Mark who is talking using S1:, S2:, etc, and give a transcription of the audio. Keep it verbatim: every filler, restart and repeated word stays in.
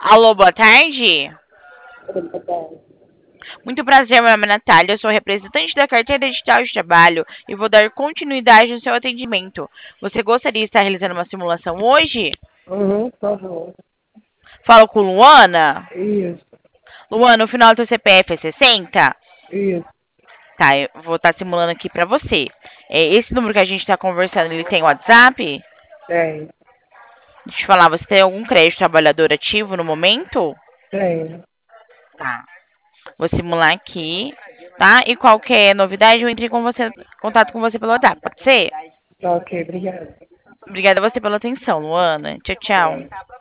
S1: Alô, boa tarde. Muito prazer, meu nome é Natália, eu sou representante da Carteira Digital de Trabalho e vou dar continuidade no seu atendimento. Você gostaria de estar realizando uma simulação hoje?
S2: Uhum, por favor.
S1: Falo com Luana.
S2: Isso,
S1: Luana, o final do seu C P F é sessenta?
S2: isso,
S1: Tá, eu vou estar simulando aqui pra você. É, esse número que a gente está conversando, ele tem WhatsApp?
S2: tem,
S1: Deixa eu falar, você tem algum crédito trabalhador ativo no momento?
S2: tem.
S1: Tá. Vou simular aqui, tá? E qualquer novidade, eu entrei com você, contato com você pelo WhatsApp, pode ser?
S2: Tá ok, obrigado.
S1: Obrigada a você pela atenção, Luana. Tchau, tchau.
S2: Tchau.